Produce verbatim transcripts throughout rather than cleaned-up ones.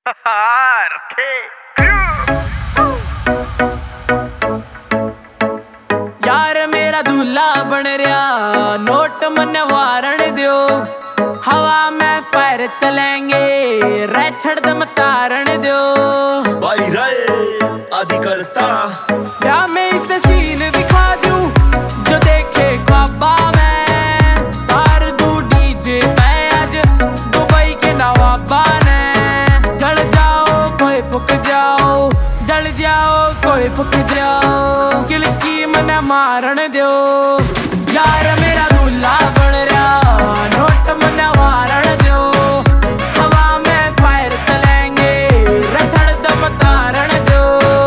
यार मेरा दूल्हा बन रहा, नोट मन वारण दियो। हवा में फायर चलेंगे, रे छड़ दम तारण दियो। भाई रे आदि करता या मैं इसे सीन दिखा दूं जो देखे ख्वाबा में। तार दू डीजे पे आज दुबई के नवाबा ने। जल जाओ कोई फुक जाओ, जल जाओ कोई फुक जाओ। किलकी मन मारण दो, यार मेरा दूल्हा बन रहा, नोट मन वारण दो। हवा में फायर चलेंगे, रछड़ दम तारण दो।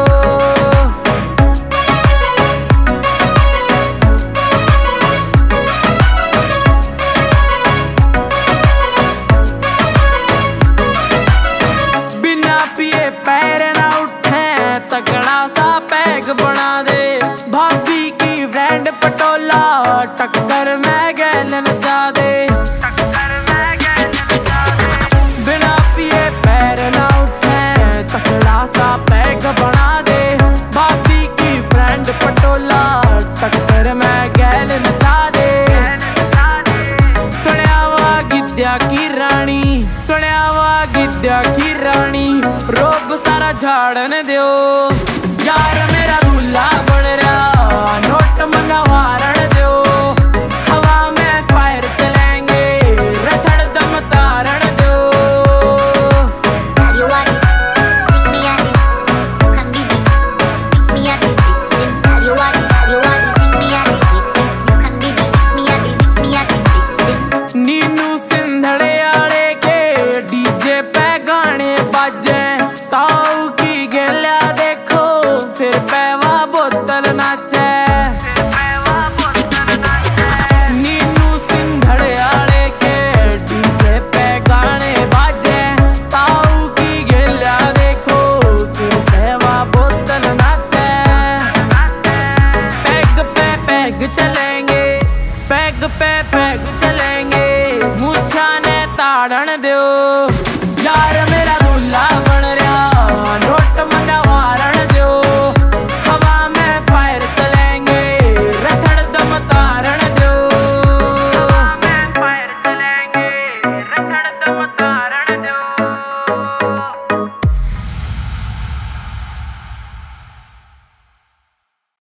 बिना पिए पैर ना उठे, तगड़ा सा पैग बना दे। भाभी की फ्रेंड पटोला, टक्कर में गैल नचा दे। बिना पिए पैर ना उठे, तगड़ा सा पैग बना दे। भाभी की फ्रेंड पटोला, टक्कर में गैल नचा दे। सुनिया वा गिद्या की रानी, सुनिया वा गिद्या की रानी। रोब सारा झाड़न दो, यार मेरा दूल्हा बन रहा, नोट मन वारण दो। हवा में फायर चलेंगे, रछड़ दम तारण दो। नीनू सिंधड़े आड़े के डीजे पे गाने बाजे। ताऊ की गेल्या देखो, फिर पैवा बोतल नाचे। नीनू सिंधड़े आड़े के डीजे पे गाने बाजे। ताऊ की गेल्या देखो, फिर पैवा बोतल नाचे। पैग पे पैग चलेंगे, पैग पे पैग चलेंगे।